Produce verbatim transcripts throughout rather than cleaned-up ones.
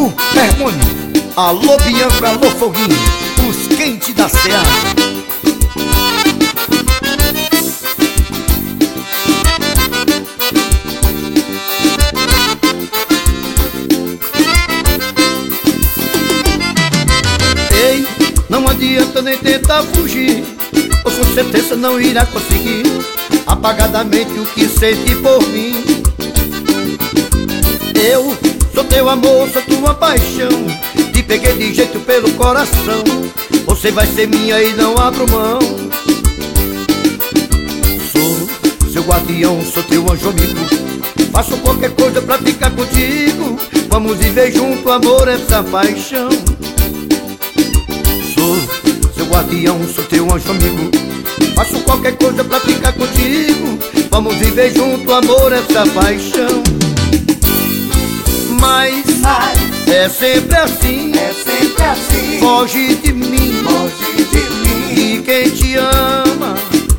Grupo Hermônio. Alô Bianco, alô Foguinho, os quentes da Seara. Ei, não adianta nem tentar fugir, ou com certeza não irá conseguir apagadamente o que sente por mim. Eu sou teu amor, sou tua paixão, te peguei de jeito pelo coração. Você vai ser minha e não abro mão. Sou seu guardião, sou teu anjo amigo, faço qualquer coisa pra ficar contigo. Vamos viver junto, amor, essa paixão. Sou seu guardião, sou teu anjo amigo, faço qualquer coisa pra ficar contigo. Vamos viver junto, amor, essa paixão. Mas, Mas é sempre assim, é sempre assim. foge de mim, Foge de mim. e quem te ama,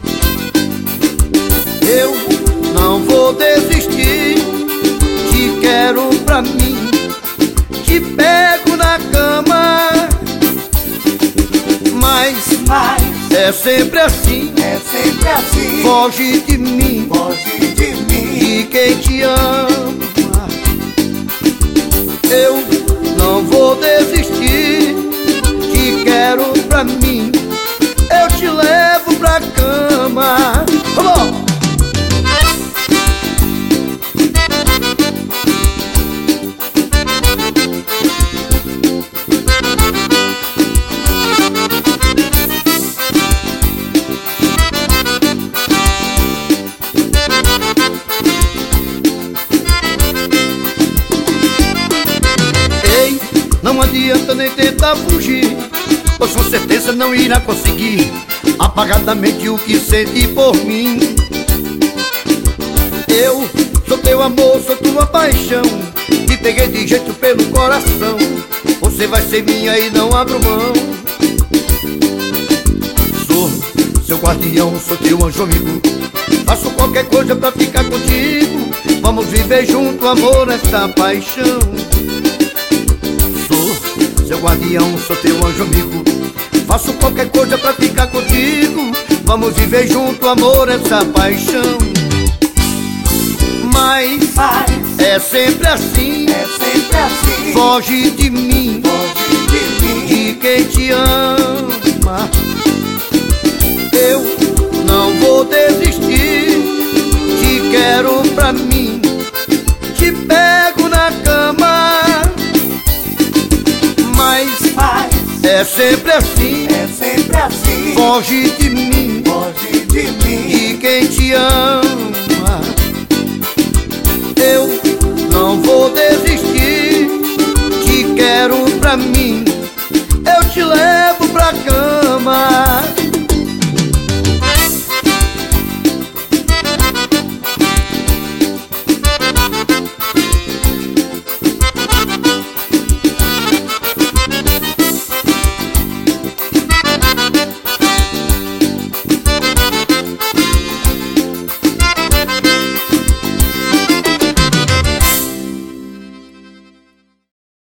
eu não vou desistir. Te quero pra mim, te pego na cama. Mas, Mas é sempre assim, é sempre assim. foge de mim, Foge de mim. e quem te ama, eu não vou desistir. Te quero pra mim, eu te levo pra cama. Vamos! Ei, não adianta nem tentar fugir, pois com certeza não irá conseguir apagadamente o que sente por mim. Eu sou teu amor, sou tua paixão, te peguei de jeito pelo coração. Você vai ser minha e não abro mão. Sou seu guardião, sou teu anjo amigo, faço qualquer coisa pra ficar contigo. Vamos viver junto, amor, essa paixão. Sou seu guardião, sou teu anjo amigo, faço qualquer coisa pra ficar contigo. Vamos viver junto, amor, essa paixão. Mas, Mas é sempre assim, é sempre assim. foge de mim, Foge de mim. de quem te ama, eu não vou desistir. Te quero pra mim, te pego na cama. Mas Mas é sempre assim, é sempre assim. foge de mim,